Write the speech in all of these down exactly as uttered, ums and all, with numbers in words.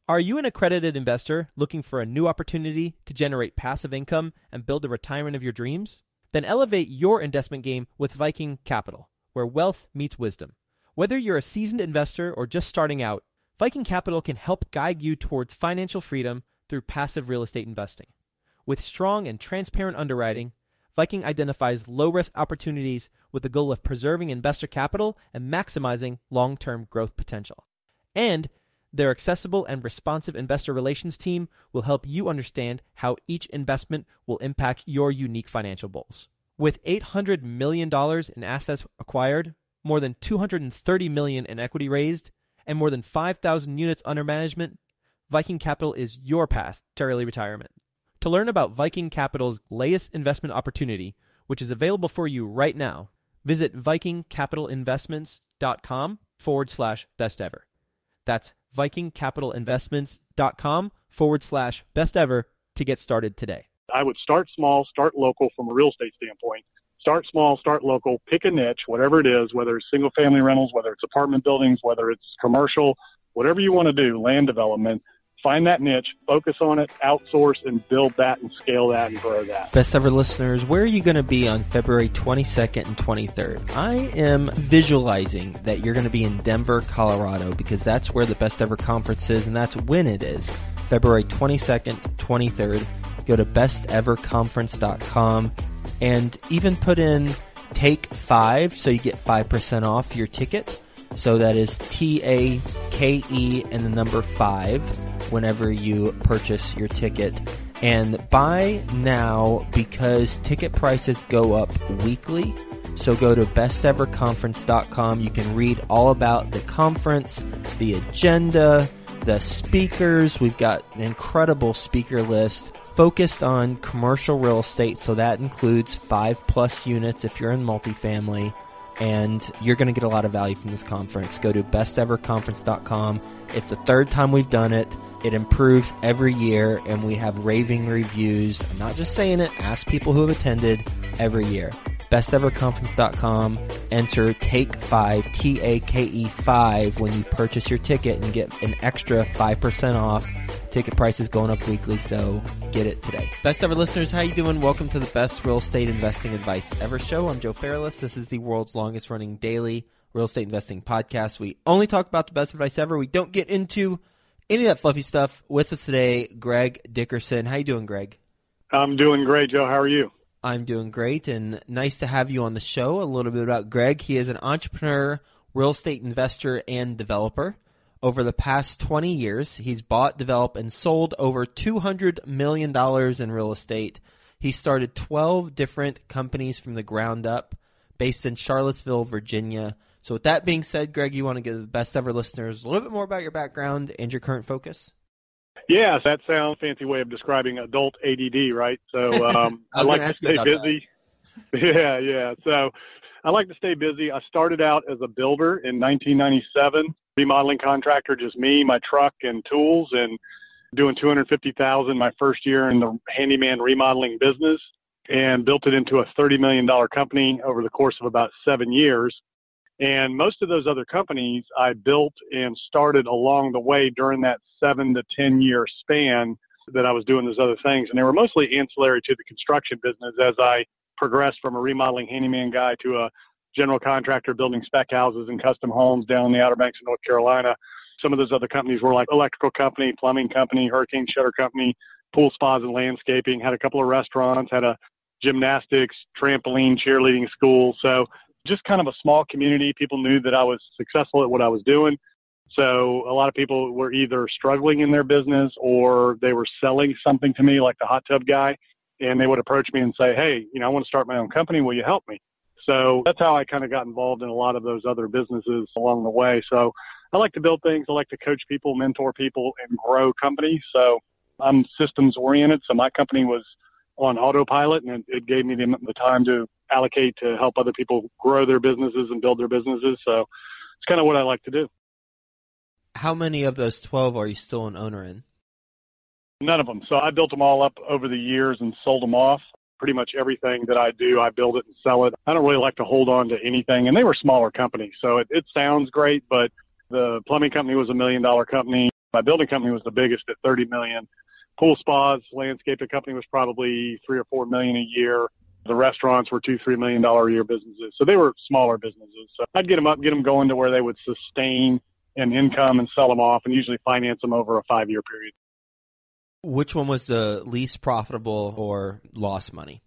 Are you an accredited investor looking for a new opportunity to generate passive income and build the retirement of your dreams? Then elevate your investment game with Viking Capital, where wealth meets wisdom. Whether you're a seasoned investor or just starting out, Viking Capital can help guide you towards financial freedom through passive real estate investing. With strong and transparent underwriting, Viking identifies low-risk opportunities with the goal of preserving investor capital and maximizing long-term growth potential. And their accessible and responsive investor relations team will help you understand how each investment will impact your unique financial goals. With eight hundred million dollars in assets acquired, more than two hundred thirty million dollars in equity raised, and more than five thousand units under management, Viking Capital is your path to early retirement. To learn about Viking Capital's latest investment opportunity, which is available for you right now, visit vikingcapitalinvestments.com forward slash best ever. That's vikingcapitalinvestments.com forward slash best ever to get started today. I would start small, start local from a real estate standpoint. Start small, start local, pick a niche, whatever it is, whether it's single family rentals, whether it's apartment buildings, whether it's commercial, whatever you want to do, land development. Find that niche, focus on it, outsource, and build that and scale that and grow that. Best ever listeners, where are you going to be on February twenty-second and twenty-third? I am visualizing that you're going to be in Denver, Colorado, because that's where the Best Ever Conference is, and that's when it is. February twenty-second, twenty-third. Go to best ever conference dot com and even put in take five so you get five percent off your ticket. So that is T A K E and the number five whenever you purchase your ticket. And buy now because ticket prices go up weekly. So go to best ever conference dot com. You can read all about the conference, the agenda, the speakers. We've got an incredible speaker list focused on commercial real estate. So that includes five plus units if you're in multifamily. And you're going to get a lot of value from this conference. Go to best ever conference dot com. It's the third time we've done it. It improves every year, and we have raving reviews. I'm not just saying it. Ask people who have attended every year. best ever conference dot com. Enter take five, T A K E five, when you purchase your ticket and get an extra five percent off. Ticket price is going up weekly, so get it today. Best ever listeners, how you doing? Welcome to the Best Real Estate Investing Advice Ever show. I'm Joe Fairless. This is the world's longest running daily real estate investing podcast. We only talk about the best advice ever. We don't get into any of that fluffy stuff. With us today, Greg Dickerson. How you doing, Greg? I'm doing great, Joe. How are you? I'm doing great, and nice to have you on the show. A little bit about Greg. He is an entrepreneur, real estate investor, and developer. Over the past twenty years, he's bought, developed, and sold over two hundred million dollars in real estate. He started twelve different companies from the ground up, based in Charlottesville, Virginia. So with that being said, Greg, you want to give the best ever listeners a little bit more about your background and your current focus? Yes, that sounds a fancy way of describing adult A D D, right? So um, I, I like to stay busy. That. Yeah, yeah. So I like to stay busy. I started out as a builder in nineteen ninety-seven. Remodeling contractor, just me, my truck, and tools, and doing two hundred fifty thousand dollars my first year in the handyman remodeling business, and built it into a thirty million dollars company over the course of about seven years. And most of those other companies I built and started along the way during that seven to ten year span that I was doing those other things. And they were mostly ancillary to the construction business as I progressed from a remodeling handyman guy to a general contractor building spec houses and custom homes down in the Outer Banks of North Carolina. Some of those other companies were like electrical company, plumbing company, hurricane shutter company, pool spas and landscaping, had a couple of restaurants, had a gymnastics, trampoline, cheerleading school. So just kind of a small community. People knew that I was successful at what I was doing. So a lot of people were either struggling in their business or they were selling something to me, like the hot tub guy. And they would approach me and say, hey, you know, I want to start my own company. Will you help me? So that's how I kind of got involved in a lot of those other businesses along the way. So I like to build things. I like to coach people, mentor people, and grow companies. So I'm systems oriented. So my company was on autopilot, and it, it gave me the, the time to allocate to help other people grow their businesses and build their businesses. So it's kind of what I like to do. How many of those twelve are you still an owner in? None of them. So I built them all up over the years and sold them off. Pretty much everything that I do, I build it and sell it. I don't really like to hold on to anything. And they were smaller companies. So it, it sounds great, but the plumbing company was a million dollar company. My building company was the biggest at thirty million. Pool spas, landscaping company was probably three or four million a year. The restaurants were two, three million dollar a year businesses. So they were smaller businesses. So I'd get them up, get them going to where they would sustain an income and sell them off and usually finance them over a five year period. Which one was the least profitable or lost money?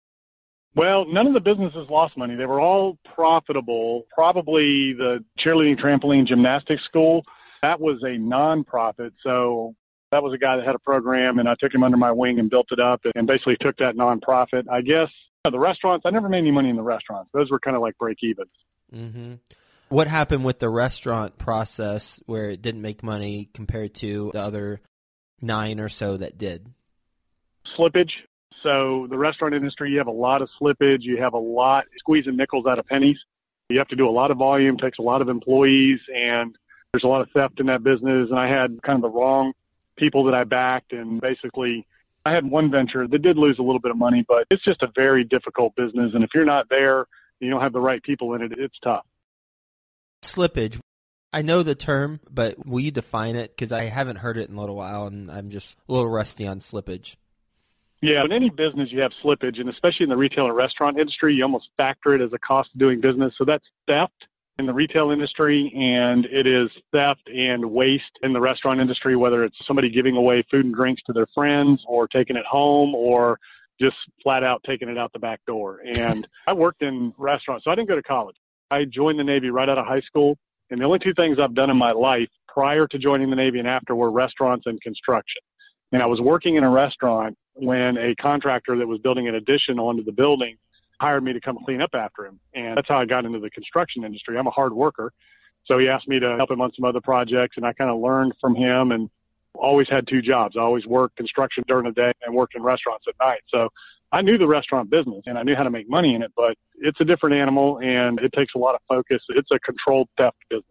Well, none of the businesses lost money. They were all profitable. Probably the cheerleading, trampoline, gymnastics school, that was a nonprofit. So that was a guy that had a program, and I took him under my wing and built it up and basically took that nonprofit. I guess the restaurants, I never made any money in the restaurants. Those were kind of like break evens. Mm-hmm. What happened with the restaurant process where it didn't make money compared to the other nine or so that did? Slippage. So the restaurant industry, you have a lot of slippage. You have a lot squeezing nickels out of pennies. You have to do a lot of volume, takes a lot of employees, and there's a lot of theft in that business. And I had kind of the wrong people that I backed, and basically I had one venture that did lose a little bit of money, but it's just a very difficult business. And if you're not there, you don't have the right people in it, it's tough. Slippage. I know the term, but will you define it? Because I haven't heard it in a little while, and I'm just a little rusty on slippage. Yeah, in any business you have slippage, and especially in the retail and restaurant industry, you almost factor it as a cost of doing business. So that's theft in the retail industry, and it is theft and waste in the restaurant industry, whether it's somebody giving away food and drinks to their friends or taking it home or just flat out taking it out the back door. And I worked in restaurants, so I didn't go to college. I joined the Navy right out of high school, and the only two things I've done in my life prior to joining the Navy and after were restaurants and construction. And I was working in a restaurant when a contractor that was building an addition onto the building hired me to come clean up after him. And that's how I got into the construction industry. I'm a hard worker. So he asked me to help him on some other projects, and I kind of learned from him and always had two jobs. I always worked construction during the day and worked in restaurants at night. So I knew the restaurant business and I knew how to make money in it, but it's a different animal and it takes a lot of focus. It's a controlled theft business.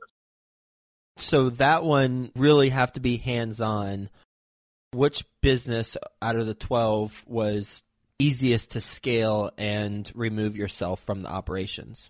So that one really have to be hands-on. Which business out of the twelve was easiest to scale and remove yourself from the operations?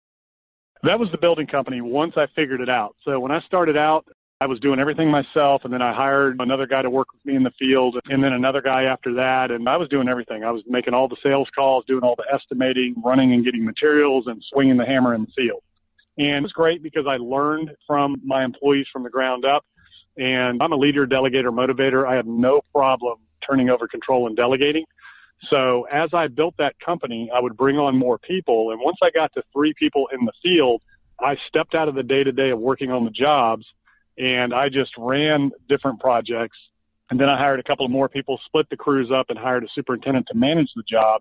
That was the building company once I figured it out. So when I started out, I was doing everything myself, and then I hired another guy to work with me in the field, and then another guy after that, and I was doing everything. I was making all the sales calls, doing all the estimating, running and getting materials, and swinging the hammer in the field. And it was great because I learned from my employees from the ground up. And I'm a leader, delegator, motivator. I have no problem turning over control and delegating. So as I built that company, I would bring on more people. And once I got to three people in the field, I stepped out of the day-to-day of working on the jobs, and I just ran different projects. And then I hired a couple of more people, split the crews up, and hired a superintendent to manage the jobs,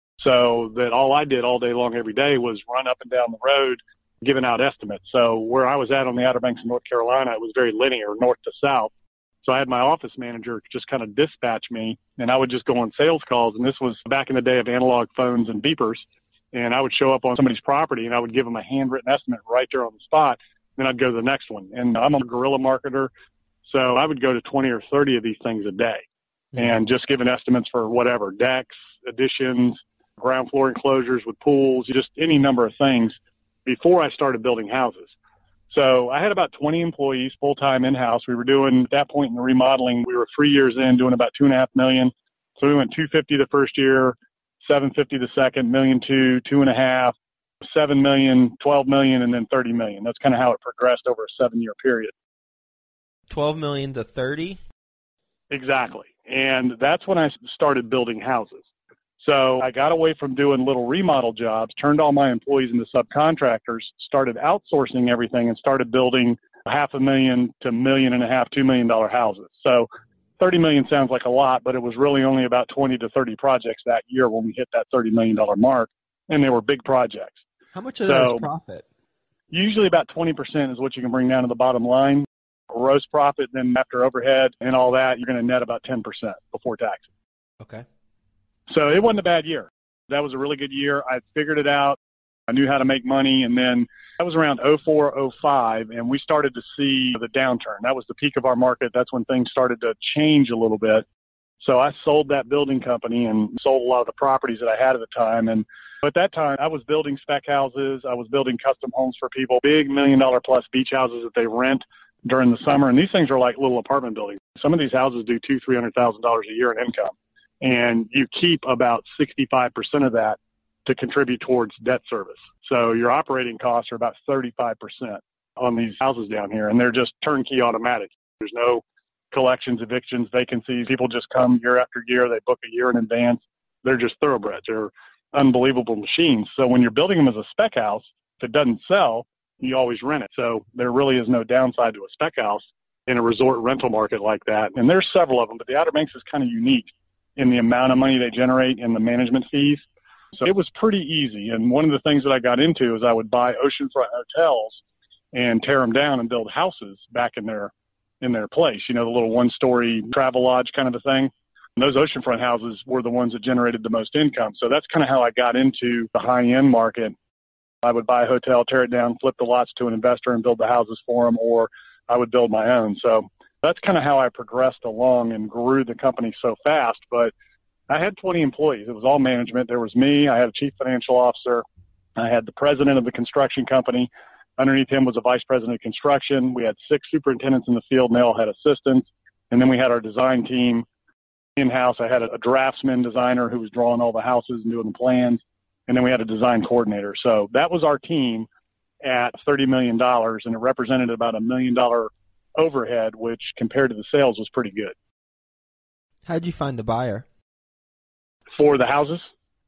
so that all I did all day long every day was run up and down the road giving out estimates. So where I was at on the Outer Banks of North Carolina, it was very linear, north to south. So I had my office manager just kind of dispatch me, and I would just go on sales calls. And this was back in the day of analog phones and beepers. And I would show up on somebody's property, and I would give them a handwritten estimate right there on the spot. Then I'd go to the next one. And I'm a guerrilla marketer, so I would go to twenty or thirty of these things a day, mm-hmm. and just giving estimates for whatever, decks, additions, ground floor enclosures with pools, just any number of things, before I started building houses. So I had about twenty employees full-time in-house. We were doing, at that point in the remodeling, we were three years in doing about two and a half million. So we went two fifty the first year, seven fifty the second, million two, two and a half, seven million, twelve million, and then thirty million. That's kind of how it progressed over a seven-year period. twelve million to thirty? Exactly. And that's when I started building houses. So I got away from doing little remodel jobs, turned all my employees into subcontractors, started outsourcing everything, and started building half a million to million and a half, two million dollar houses. So thirty million sounds like a lot, but it was really only about twenty to thirty projects that year when we hit that thirty million dollar mark, and they were big projects. How much of so, that is profit? Usually about twenty percent is what you can bring down to the bottom line. Gross profit, then after overhead and all that, you're going to net about ten percent before taxes. Okay. So it wasn't a bad year. That was a really good year. I figured it out. I knew how to make money. And then that was around oh four, oh five, and we started to see the downturn. That was the peak of our market. That's when things started to change a little bit. So I sold that building company and sold a lot of the properties that I had at the time. And at that time, I was building spec houses. I was building custom homes for people, big million dollar plus beach houses that they rent during the summer. And these things are like little apartment buildings. Some of these houses do two, three hundred thousand dollars a year in income, and you keep about sixty-five percent of that to contribute towards debt service. So your operating costs are about thirty-five percent on these houses down here, and they're just turnkey automatic. There's no collections, evictions, vacancies. People just come year after year. They book a year in advance. They're just thoroughbreds. They're unbelievable machines. So when you're building them as a spec house, if it doesn't sell, you always rent it. So there really is no downside to a spec house in a resort rental market like that. And there's several of them, but the Outer Banks is kind of unique in the amount of money they generate and the management fees. So it was pretty easy. And one of the things that I got into is I would buy oceanfront hotels and tear them down and build houses back in their in their place. You know, the little one-story travel lodge kind of a thing. And those oceanfront houses were the ones that generated the most income. So that's kind of how I got into the high-end market. I would buy a hotel, tear it down, flip the lots to an investor and build the houses for them, or I would build my own. So that's kind of how I progressed along and grew the company so fast. But I had twenty employees. It was all management. There was me. I had a chief financial officer. I had the president of the construction company. Underneath him was a vice president of construction. We had six superintendents in the field, and they all had assistants. And then we had our design team in-house. I had a, a draftsman designer who was drawing all the houses and doing the plans. And then we had a design coordinator. So that was our team at thirty million dollars, and it represented about a million dollar overhead, which compared to the sales was pretty good. How'd you find the buyer? For the houses?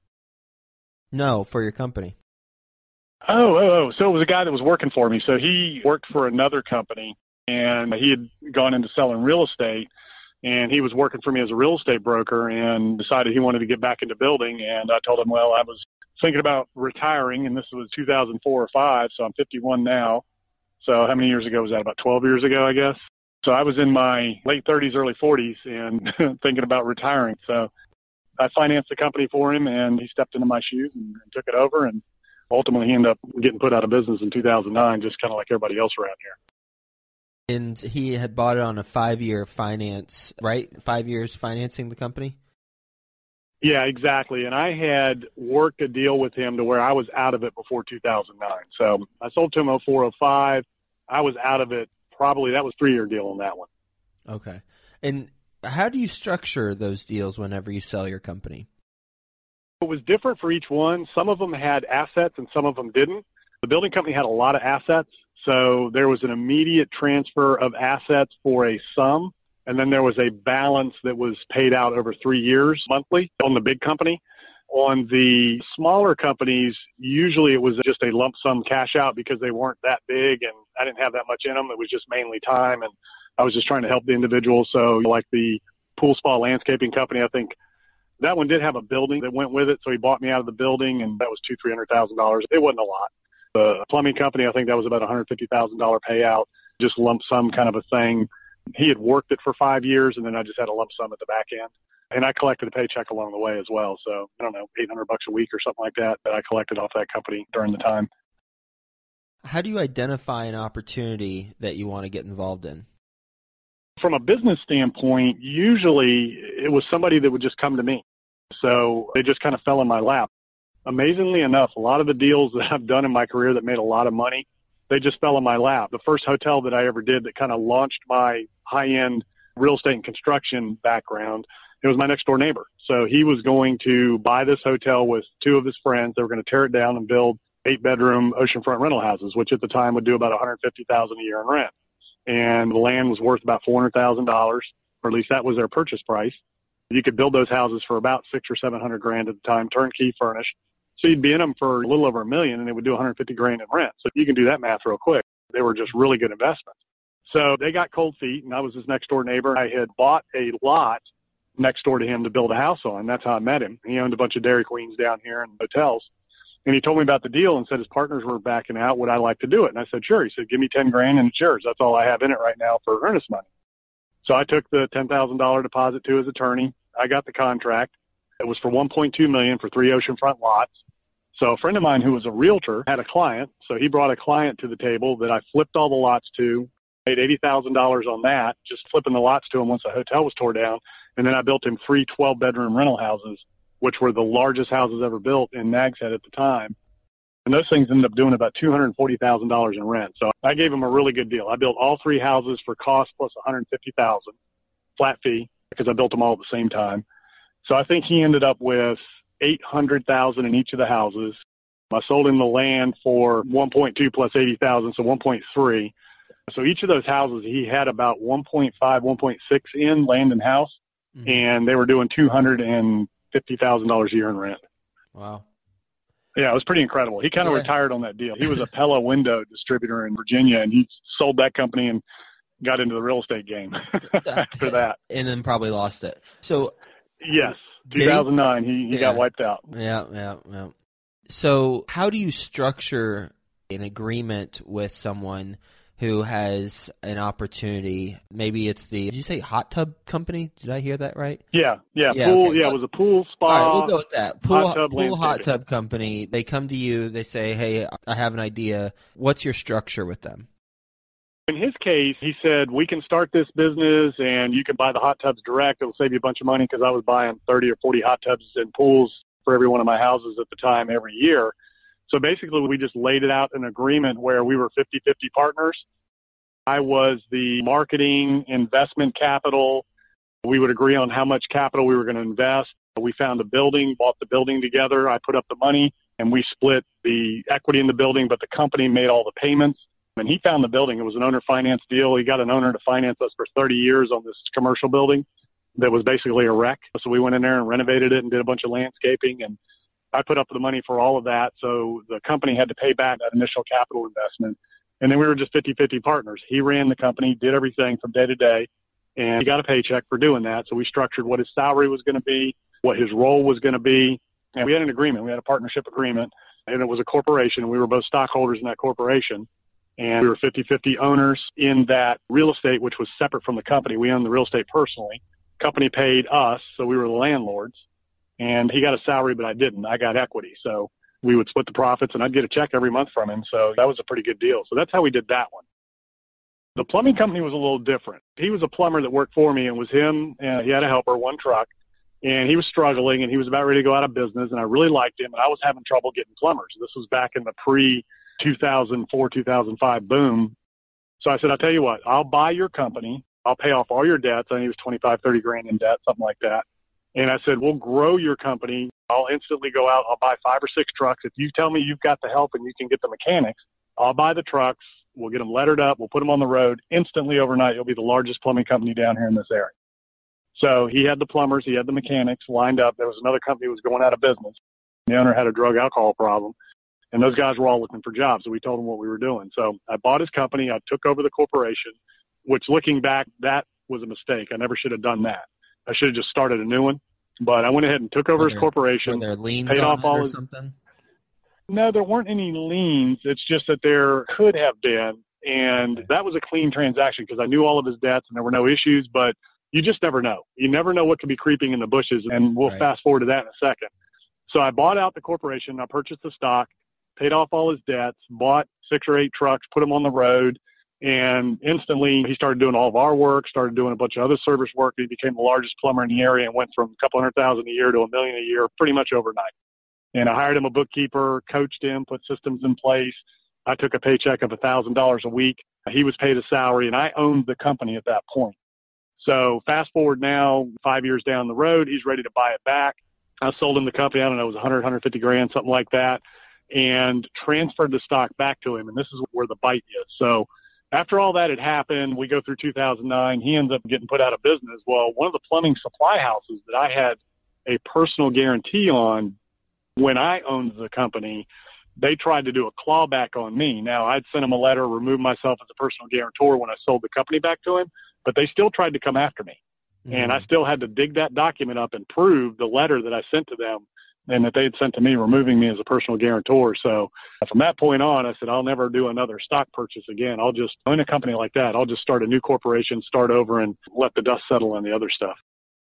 No, for your company. Oh, oh, oh. So it was a guy that was working for me. So he worked for another company, and he had gone into selling real estate, and he was working for me as a real estate broker and decided he wanted to get back into building. And I told him, well, I was thinking about retiring, and this was two thousand four or five, so I'm fifty-one now. So how many years ago was that? About twelve years ago, I guess. So I was in my late thirties, early forties, and thinking about retiring. So I financed the company for him, and he stepped into my shoes and, and took it over. And ultimately, he ended up getting put out of business in two thousand nine, just kind of like everybody else around here. And he had bought it on a five-year finance, right? Five years financing the company? Yeah, exactly. And I had worked a deal with him to where I was out of it before two thousand nine. So I sold to him oh four, oh five. I was out of it probably, that was a three-year deal on that one. Okay. And how do you structure those deals whenever you sell your company? It was different for each one. Some of them had assets and some of them didn't. The building company had a lot of assets. So there was an immediate transfer of assets for a sum. And then there was a balance that was paid out over three years monthly on the big company. On the smaller companies, usually it was just a lump sum cash out because they weren't that big and I didn't have that much in them. It was just mainly time, and I was just trying to help the individual. So like the Pool Spa Landscaping Company, I think that one did have a building that went with it. So he bought me out of the building, and that was two, three hundred thousand dollars. It wasn't a lot. The plumbing company, I think that was about a one hundred fifty thousand dollars payout, just lump sum kind of a thing. He had worked it for five years, and then I just had a lump sum at the back end. And I collected a paycheck along the way as well. So, I don't know, eight hundred bucks a week or something like that that I collected off that company during the time. How do you identify an opportunity that you want to get involved in? From a business standpoint, usually it was somebody that would just come to me. So they just kind of fell in my lap. Amazingly enough, a lot of the deals that I've done in my career that made a lot of money, they just fell in my lap. The first hotel that I ever did that kind of launched my high-end real estate and construction background, it was my next door neighbor. So he was going to buy this hotel with two of his friends. They were going to tear it down and build eight bedroom oceanfront rental houses, which at the time would do about one hundred fifty thousand dollars a year in rent. And the land was worth about four hundred thousand dollars, or at least that was their purchase price. You could build those houses for about six or seven hundred grand at the time, turnkey furnished. So you'd be in them for a little over a million, and they would do one hundred fifty grand in rent. So you can do that math real quick. They were just really good investments. So they got cold feet, and I was his next door neighbor. I had bought a lot next door to him to build a house on. That's how I met him. He owned a bunch of Dairy Queens down here and hotels. And he told me about the deal and said his partners were backing out. Would I like to do it? And I said, sure. He said, give me ten grand and it's yours. That's all I have in it right now for earnest money. So I took the ten thousand dollars deposit to his attorney. I got the contract. It was for one point two million dollars for three oceanfront lots. So a friend of mine who was a realtor had a client. So he brought a client to the table that I flipped all the lots to, paid eighty thousand dollars on that, just flipping the lots to him once the hotel was tore down. And then I built him three twelve bedroom rental houses, which were the largest houses ever built in Nags Head at the time. And those things ended up doing about two hundred forty thousand dollars in rent. So I gave him a really good deal. I built all three houses for cost plus one hundred fifty thousand dollars flat fee because I built them all at the same time. So I think he ended up with eight hundred thousand dollars in each of the houses. I sold him the land for one point two plus eighty thousand dollars, so one point three. So each of those houses, he had about one point five, one point six in land and house, mm-hmm. and they were doing two hundred fifty thousand dollars a year in rent. Wow. Yeah, it was pretty incredible. He kind of yeah. retired on that deal. He was a Pella window distributor in Virginia, and he sold that company and got into the real estate game after that. And then probably lost it. So, yes, two thousand nine, he, he yeah. got wiped out. Yeah, yeah, yeah. So how do you structure an agreement with someone who has an opportunity? Maybe it's the, did you say hot tub company? Did I hear that right? Yeah, yeah, yeah pool. okay. Yeah, so, it was a pool spa. All right, we'll go with that. Pool hot tub, pool hot tub company. They come to you. They say, "Hey, I have an idea." What's your structure with them? In his case, he said, "We can start this business, and you can buy the hot tubs direct. It'll save you a bunch of money," because I was buying thirty or forty hot tubs and pools for every one of my houses at the time every year. So basically, we just laid it out in agreement where we were fifty-fifty partners. I was the marketing, investment capital. We would agree on how much capital we were going to invest. We found a building, bought the building together. I put up the money, and we split the equity in the building, but the company made all the payments. And he found the building. It was an owner finance deal. He got an owner to finance us for thirty years on this commercial building that was basically a wreck. So we went in there and renovated it and did a bunch of landscaping, and I put up the money for all of that. So the company had to pay back that initial capital investment. And then we were just fifty-fifty partners. He ran the company, did everything from day to day, and he got a paycheck for doing that. So we structured what his salary was going to be, what his role was going to be. And we had an agreement. We had a partnership agreement, and it was a corporation. We were both stockholders in that corporation. And we were fifty-fifty owners in that real estate, which was separate from the company. We owned the real estate personally. Company paid us, so we were the landlords. And he got a salary, but I didn't. I got equity. So we would split the profits, and I'd get a check every month from him. So that was a pretty good deal. So that's how we did that one. The plumbing company was a little different. He was a plumber that worked for me, and it was him. And he had a helper, one truck. And he was struggling, and he was about ready to go out of business. And I really liked him, and I was having trouble getting plumbers. This was back in the pre two thousand four, two thousand five boom. So I said, I'll tell you what, I'll buy your company. I'll pay off all your debts. I think it was twenty-five, thirty grand in debt, something like that. And I said, we'll grow your company. I'll instantly go out. I'll buy five or six trucks. If you tell me you've got the help and you can get the mechanics, I'll buy the trucks. We'll get them lettered up. We'll put them on the road. Instantly overnight, you'll be the largest plumbing company down here in this area. So he had the plumbers. He had the mechanics lined up. There was another company that was going out of business. The owner had a drug alcohol problem. And those guys were all looking for jobs. So we told them what we were doing. So I bought his company. I took over the corporation, which looking back, that was a mistake. I never should have done that. I should have just started a new one. But I went ahead and took over were his corporation. Were there liens paid on off all or his, something? No, there weren't any liens. It's just that there could have been. And that was a clean transaction because I knew all of his debts and there were no issues. But you just never know. You never know what could be creeping in the bushes. And we'll right. fast forward to that in a second. So I bought out the corporation. I purchased the stock, paid off all his debts, bought six or eight trucks, put them on the road. And instantly he started doing all of our work, started doing a bunch of other service work. He became the largest plumber in the area and went from a couple hundred thousand a year to a million a year pretty much overnight. And I hired him a bookkeeper, coached him, put systems in place. I took a paycheck of one thousand dollars a week. He was paid a salary, and I owned the company at that point. So fast forward now, five years down the road, he's ready to buy it back. I sold him the company, I don't know, it was one hundred, one hundred fifty grand, something like that, and transferred the stock back to him. And this is where the bite is. So after all that had happened, we go through two thousand nine. He ends up getting put out of business. Well, one of the plumbing supply houses that I had a personal guarantee on when I owned the company, they tried to do a clawback on me. Now, I'd sent him a letter, removed myself as a personal guarantor when I sold the company back to him, but they still tried to come after me. Mm-hmm. And I still had to dig that document up and prove the letter that I sent to them and that they had sent to me, removing me as a personal guarantor. So from that point on, I said, I'll never do another stock purchase again. I'll just own a company like that. I'll just start a new corporation, start over, and let the dust settle on the other stuff.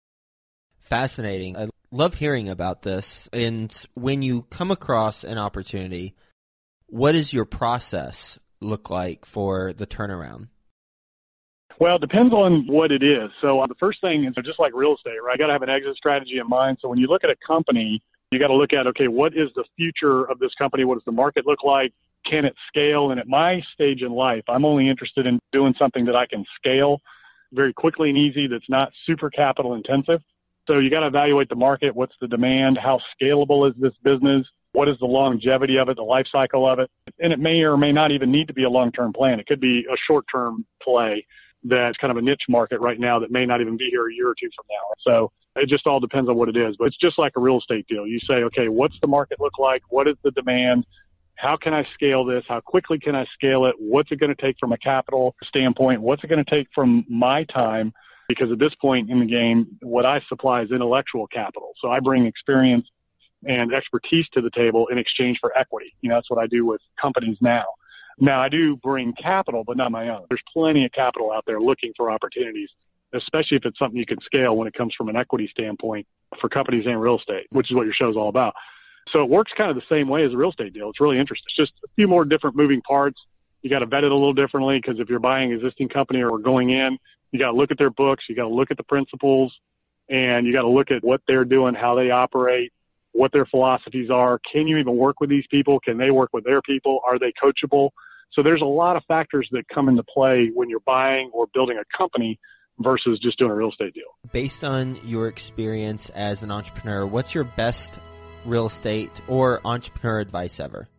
Fascinating. I love hearing about this. And when you come across an opportunity, what does your process look like for the turnaround? Well, it depends on what it is. So uh, the first thing is just like real estate, right? I got to have an exit strategy in mind. So when you look at a company, You got to look at, okay, what is the future of this company? What does the market look like? Can it scale? And at my stage in life, I'm only interested in doing something that I can scale very quickly and easy, that's not super capital intensive. So you got to evaluate the market. What's the demand? How scalable is this business? What is the longevity of it, the life cycle of it? And it may or may not even need to be a long-term plan. It could be a short-term play that's kind of a niche market right now that may not even be here a year or two from now. So it just all depends on what it is. But it's just like a real estate deal. You say, okay, what's the market look like? What is the demand? How can I scale this? How quickly can I scale it? What's it going to take from a capital standpoint? What's it going to take from my time? Because at this point in the game, what I supply is intellectual capital. So I bring experience and expertise to the table in exchange for equity. You know, that's what I do with companies now. Now, I do bring capital, but not my own. There's plenty of capital out there looking for opportunities, especially if it's something you can scale when it comes from an equity standpoint for companies and real estate, which is what your show's all about. So it works kind of the same way as a real estate deal. It's really interesting. It's just a few more different moving parts. You got to vet it a little differently, because if you're buying an existing company or going in, you got to look at their books, you got to look at the principles, and you got to look at what they're doing, how they operate, what their philosophies are. Can you even work with these people? Can they work with their people? Are they coachable? So there's a lot of factors that come into play when you're buying or building a company versus just doing a real estate deal. Based on your experience as an entrepreneur, what's your best real estate or entrepreneur advice ever?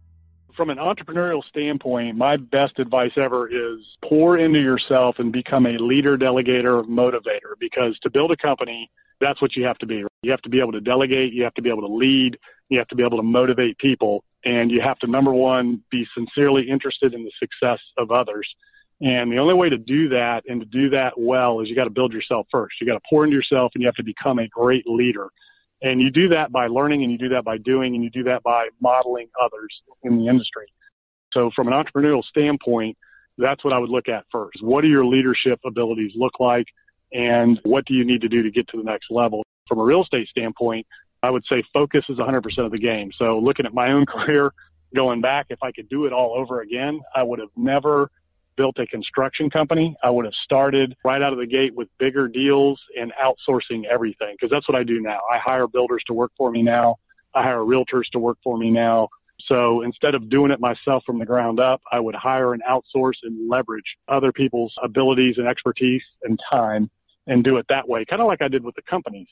From an entrepreneurial standpoint, my best advice ever is pour into yourself and become a leader, delegator, motivator, because to build a company, that's what you have to be. You have to be able to delegate. You have to be able to lead. You have to be able to motivate people. And you have to, number one, be sincerely interested in the success of others. And the only way to do that and to do that well is you got to build yourself first. You got to pour into yourself, and you have to become a great leader. And you do that by learning, and you do that by doing, and you do that by modeling others in the industry. So from an entrepreneurial standpoint, that's what I would look at first. What do your leadership abilities look like, and what do you need to do to get to the next level? From a real estate standpoint, I would say focus is one hundred percent of the game. So looking at my own career, going back, if I could do it all over again, I would have never built a construction company. I would have started right out of the gate with bigger deals and outsourcing everything, because that's what I do now. I hire builders to work for me now. I hire realtors to work for me now. So instead of doing it myself from the ground up, I would hire and outsource and leverage other people's abilities and expertise and time and do it that way, kind of like I did with the companies.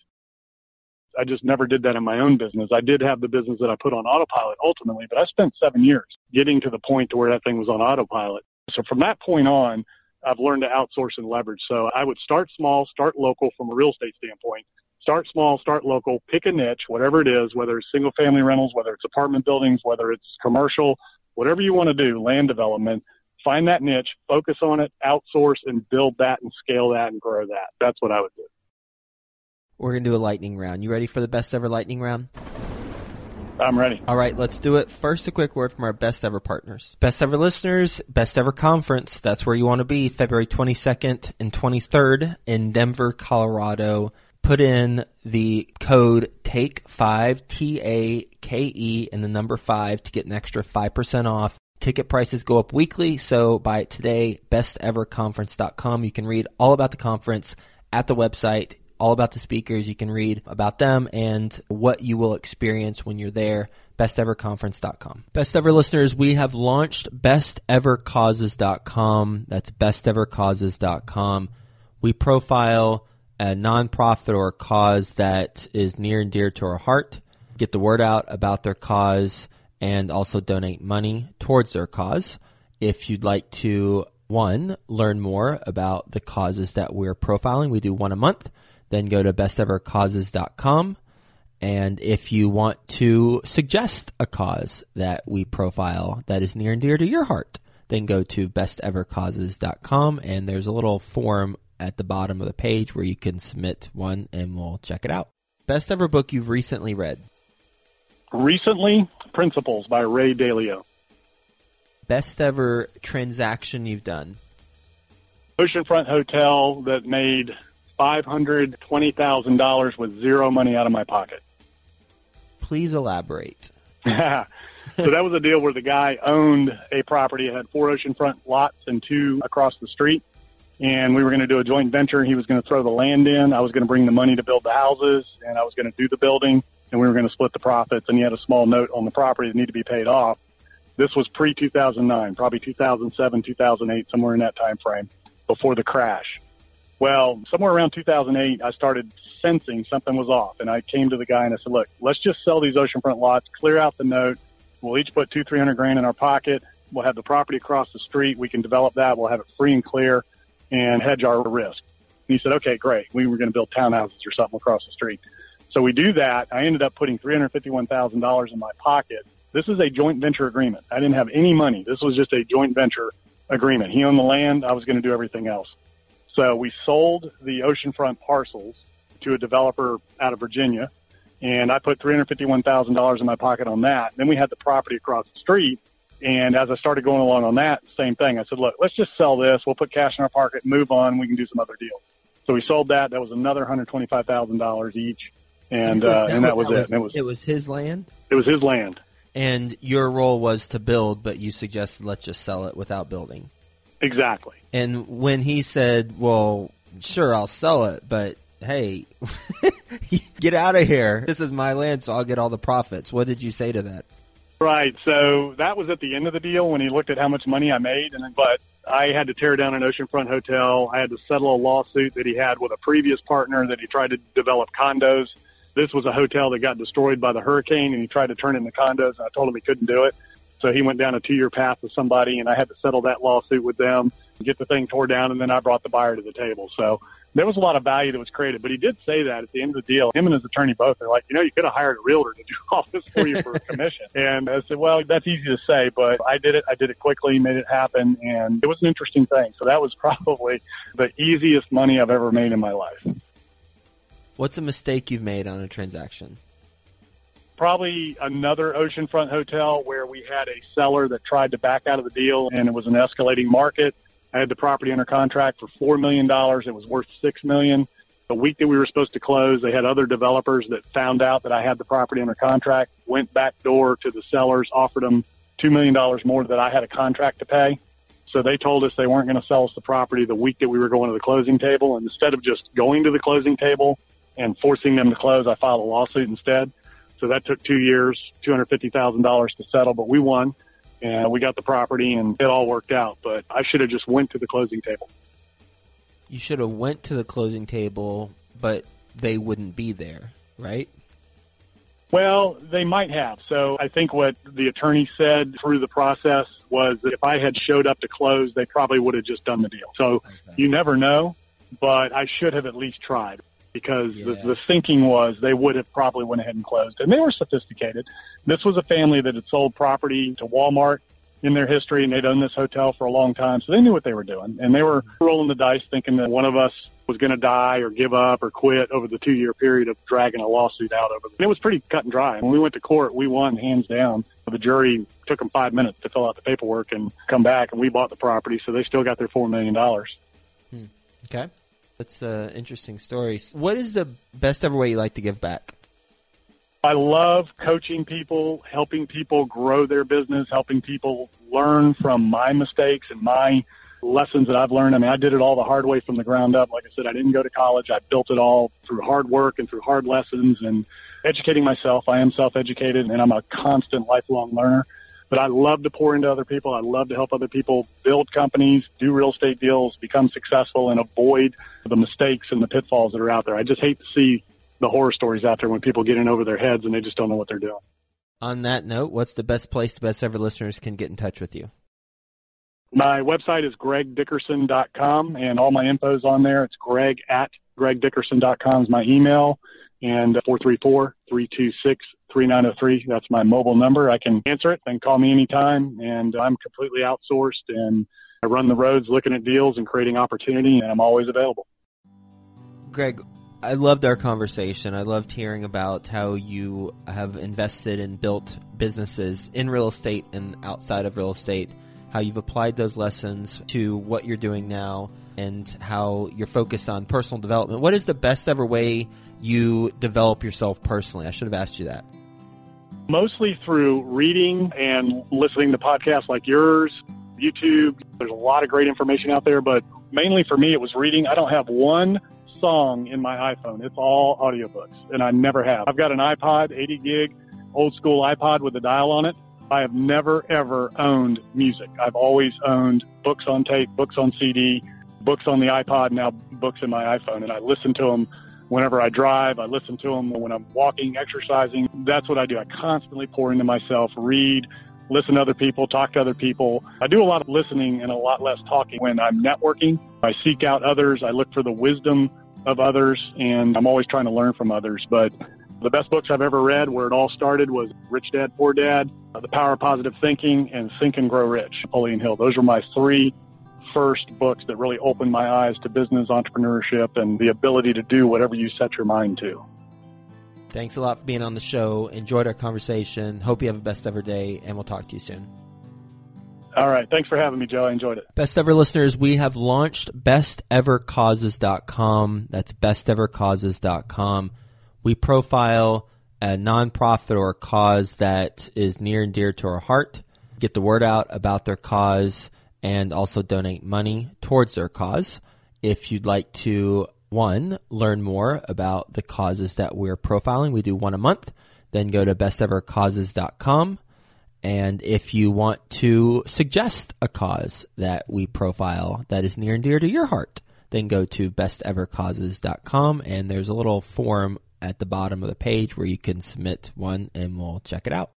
I just never did that in my own business. I did have the business that I put on autopilot ultimately, but I spent seven years getting to the point to where that thing was on autopilot. So from that point on, I've learned to outsource and leverage. So I would start small, start local from a real estate standpoint. Start small, start local, pick a niche, whatever it is, whether it's single family rentals, whether it's apartment buildings, whether it's commercial, whatever you want to do, land development, find that niche, focus on it, outsource, and build that and scale that and grow that. That's what I would do. We're going to do a lightning round. You ready for the best ever lightning round? I'm ready. All right, let's do it. First, a quick word from our best ever partners. Best ever listeners, best ever conference. That's where you want to be, February twenty-second and twenty-third in Denver, Colorado. Put in the code take five, T A K E, and the number five to get an extra five percent off. Ticket prices go up weekly, so buy it today, best ever conference dot com. You can read all about the conference at the website, all about the speakers. You can read about them and what you will experience when you're there, best ever conference dot com. Best Ever listeners, we have launched best ever causes dot com. That's best ever causes dot com. We profile a nonprofit or a cause that is near and dear to our heart, get the word out about their cause, and also donate money towards their cause. If you'd like to, one, learn more about the causes that we're profiling, we do one a month, then go to best ever causes dot com. And if you want to suggest a cause that we profile that is near and dear to your heart, then go to best ever causes dot com, and there's a little form at the bottom of the page where you can submit one and we'll check it out. Best ever book you've recently read? Recently, Principles by Ray Dalio. Best ever transaction you've done? Oceanfront Hotel that made five hundred twenty thousand dollars with zero money out of my pocket. Please elaborate. So that was a deal where the guy owned a property. It had four oceanfront lots and two across the street. And we were going to do a joint venture. He was going to throw the land in. I was going to bring the money to build the houses, and I was going to do the building. And and we were going to split the profits, and he had a small note on the property that needed to be paid off. This was pre two thousand nine, probably two thousand seven, two thousand eight, somewhere in that time frame before the crash. Well, somewhere around two thousand eight, I started sensing something was off, and I came to the guy and I said, look, let's just sell these oceanfront lots, clear out the note. We'll each put two, three hundred grand in our pocket. We'll have the property across the street. We can develop that. We'll have it free and clear and hedge our risk. And he said, okay, great. We were going to build townhouses or something across the street. So we do that. I ended up putting three hundred fifty-one thousand dollars in my pocket. This is a joint venture agreement. I didn't have any money. This was just a joint venture agreement. He owned the land. I was going to do everything else. So we sold the oceanfront parcels to a developer out of Virginia, and I put three hundred fifty-one thousand dollars in my pocket on that. Then we had the property across the street, and as I started going along on that, same thing. I said, look, let's just sell this. We'll put cash in our pocket, move on. We can do some other deals. So we sold that. That was another one hundred twenty-five thousand dollars each, and uh, and that was it. And it was it was his land? It was his land. And your role was to build, but you suggested let's just sell it without building. Exactly. And when he said, well, sure, I'll sell it, but hey, get out of here. This is my land, so I'll get all the profits. What did you say to that? Right. So that was at the end of the deal when he looked at how much money I made. And but I had to tear down an oceanfront hotel. I had to settle a lawsuit that he had with a previous partner that he tried to develop condos. This was a hotel that got destroyed by the hurricane, and he tried to turn it into condos, and I told him he couldn't do it. So he went down a two-year path with somebody, and I had to settle that lawsuit with them, get the thing tore down, and then I brought the buyer to the table. So there was a lot of value that was created. But he did say that at the end of the deal. Him and his attorney both are like, you know, you could have hired a realtor to do all this for you for a commission. And I said, well, that's easy to say, but I did it. I did it quickly, made it happen, and it was an interesting thing. So that was probably the easiest money I've ever made in my life. What's a mistake you've made on a transaction? Probably another oceanfront hotel where we had a seller that tried to back out of the deal, and it was an escalating market. I had the property under contract for four million dollars. It was worth six million dollars. The week that we were supposed to close, they had other developers that found out that I had the property under contract, went back door to the sellers, offered them two million dollars more that I had a contract to pay. So they told us they weren't going to sell us the property the week that we were going to the closing table. And instead of just going to the closing table and forcing them to close, I filed a lawsuit instead. So that took two years, two hundred fifty thousand dollars to settle, but we won, and we got the property, and it all worked out. But I should have just went to the closing table. You should have went to the closing table, but they wouldn't be there, right? Well, they might have. So I think what the attorney said through the process was that if I had showed up to close, they probably would have just done the deal. So okay. You never know, but I should have at least tried. Because yeah. the, the thinking was they would have probably went ahead and closed. And they were sophisticated. This was a family that had sold property to Walmart in their history, and they'd owned this hotel for a long time. So they knew what they were doing. And they were rolling the dice thinking that one of us was going to die or give up or quit over the two-year period of dragging a lawsuit out over them. It was pretty cut and dry. When we went to court, we won hands down. The jury took them five minutes to fill out the paperwork and come back, and we bought the property, so they still got their four million dollars. Hmm. Okay. That's an interesting story. What is the best ever way you like to give back? I love coaching people, helping people grow their business, helping people learn from my mistakes and my lessons that I've learned. I mean, I did it all the hard way from the ground up. Like I said, I didn't go to college. I built it all through hard work and through hard lessons and educating myself. I am self-educated, and I'm a constant lifelong learner. But I love to pour into other people. I love to help other people build companies, do real estate deals, become successful, and avoid the mistakes and the pitfalls that are out there. I just hate to see the horror stories out there when people get in over their heads and they just don't know what they're doing. On that note, what's the best place the Best Ever listeners can get in touch with you? My website is greg dickerson dot com, and all my info's on there. It's greg at greg dickerson dot com is my email, and four three four, three two six, three nine zero three. That's my mobile number. I can answer it and call me anytime, and I'm completely outsourced, and I run the roads looking at deals and creating opportunity, and I'm always available. Greg, I loved our conversation. I loved hearing about how you have invested and built businesses in real estate and outside of real estate, how you've applied those lessons to what you're doing now, and how you're focused on personal development. What is the best ever way you develop yourself personally? I should have asked you that. Mostly through reading and listening to podcasts like yours, YouTube. There's a lot of great information out there, but mainly for me, it was reading. I don't have one song in my iPhone. It's all audiobooks, and I never have. I've got an iPod, eighty gig, old school iPod with a dial on it. I have never, ever owned music. I've always owned books on tape, books on C D, books on the iPod, now books in my iPhone, and I listen to them whenever I drive. I listen to them when I'm walking, exercising. That's what I do. I constantly pour into myself, read, listen to other people, talk to other people. I do a lot of listening and a lot less talking when I'm networking. I seek out others. I look for the wisdom of others, and I'm always trying to learn from others. But the best books I've ever read, where it all started, was Rich Dad, Poor Dad, The Power of Positive Thinking, and Think and Grow Rich, Napoleon Hill. Those were my three first books that really opened my eyes to business, entrepreneurship, and the ability to do whatever you set your mind to. Thanks a lot for being on the show. Enjoyed our conversation. Hope you have a best ever day, and we'll talk to you soon. All right. Thanks for having me, Joe. I enjoyed it. Best ever listeners, we have launched best ever causes dot com. That's best ever causes dot com. We profile a nonprofit or a cause that is near and dear to our heart, get the word out about their cause, and also donate money towards their cause. If you'd like to, one, learn more about the causes that we're profiling, we do one a month, then go to best ever causes dot com. And if you want to suggest a cause that we profile that is near and dear to your heart, then go to best ever causes dot com, and there's a little form at the bottom of the page where you can submit one, and we'll check it out.